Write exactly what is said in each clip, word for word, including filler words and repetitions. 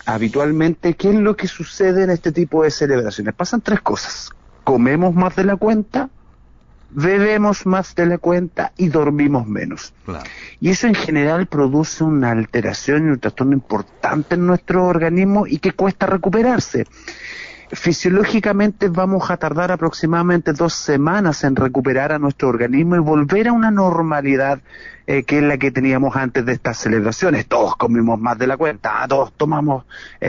habitualmente, ¿qué es lo que sucede en este tipo de celebraciones? Pasan tres cosas: comemos más de la cuenta, bebemos más de la cuenta y dormimos menos. Claro. Y eso en general produce una alteración y un trastorno importante en nuestro organismo y que cuesta recuperarse. Fisiológicamente vamos a tardar aproximadamente dos semanas en recuperar a nuestro organismo y volver a una normalidad eh, que es la que teníamos antes de estas celebraciones. Todos comimos más de la cuenta, todos tomamos,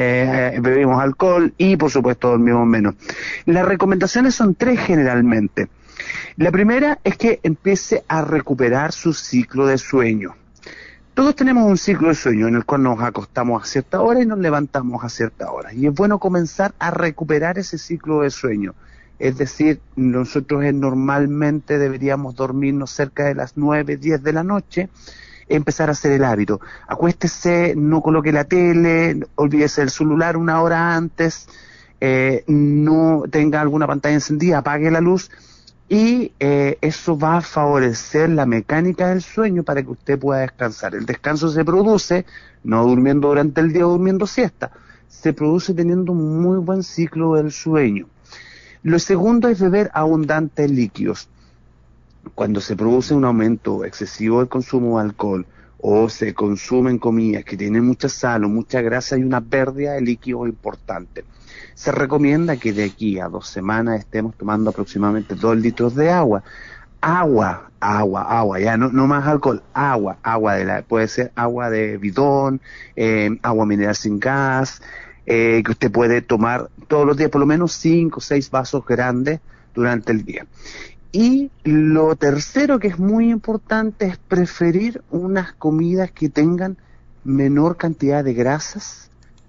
eh, bebimos alcohol y por supuesto dormimos menos. Las recomendaciones son tres generalmente. La primera es que empiece a recuperar su ciclo de sueño. Todos tenemos un ciclo de sueño en el cual nos acostamos a cierta hora y nos levantamos a cierta hora. Y es bueno comenzar a recuperar ese ciclo de sueño. Es decir, nosotros normalmente deberíamos dormirnos cerca de las nueve, diez de la noche, empezar a hacer el hábito. Acuéstese, no coloque la tele, olvídese del celular una hora antes, eh, no tenga alguna pantalla encendida, apague la luz. Y eh, eso va a favorecer la mecánica del sueño para que usted pueda descansar. El descanso se produce no durmiendo durante el día o durmiendo siesta, se produce teniendo un muy buen ciclo del sueño. Lo segundo es beber abundantes líquidos. Cuando se produce un aumento excesivo del consumo de alcohol o se consumen comidas que tienen mucha sal o mucha grasa, hay una pérdida de líquidos importante. Se recomienda que de aquí a dos semanas estemos tomando aproximadamente dos litros de agua. Agua, agua, agua, ya no, no más alcohol, agua, agua de la, puede ser agua de bidón, eh, agua mineral sin gas, eh, que usted puede tomar todos los días, por lo menos cinco o seis vasos grandes durante el día. Y lo tercero que es muy importante es preferir unas comidas que tengan menor cantidad de grasas,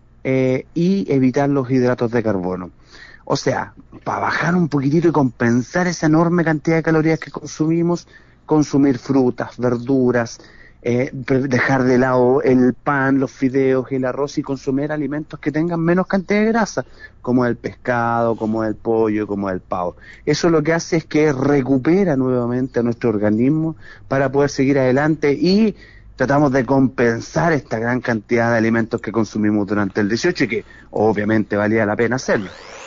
Eh, y evitar los hidratos de carbono. O sea, para bajar un poquitito y compensar esa enorme cantidad de calorías que consumimos, consumir frutas, verduras, eh, dejar de lado el pan, los fideos y el arroz y consumir alimentos que tengan menos cantidad de grasa, como el pescado, como el pollo, como el pavo. Eso lo que hace es que recupera nuevamente a nuestro organismo para poder seguir adelante y tratamos de compensar esta gran cantidad de alimentos que consumimos durante el dieciocho y que obviamente valía la pena hacerlo.